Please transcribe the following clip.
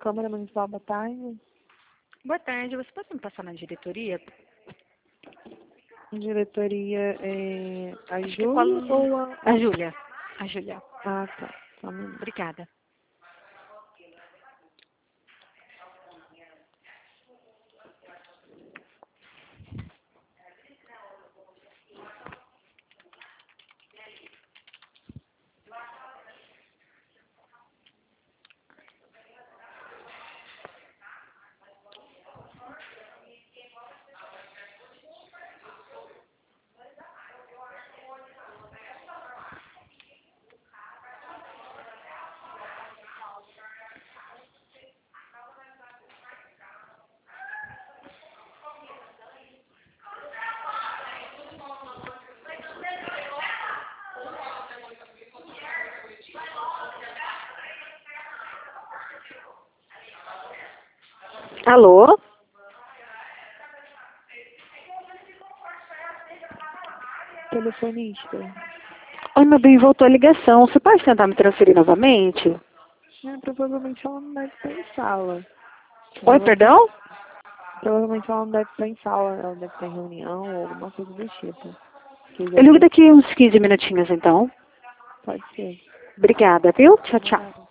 Câmara Municipal, boa tarde. Boa tarde, você pode me passar na diretoria? Diretoria é a Acho que Júlia ou a... A Júlia. A Júlia. Ah, tá. Só um minuto. Obrigada. Alô? Telefonista. Oi, meu bem, voltou a ligação. Você pode tentar me transferir novamente? Provavelmente ela não deve estar em sala. Oi, perdão? Provavelmente ela não deve estar em sala, ela deve estar em reunião ou alguma coisa do tipo. Eu ligo daqui uns 15 minutinhos, então. Pode ser. Obrigada, viu? Tchau, tchau.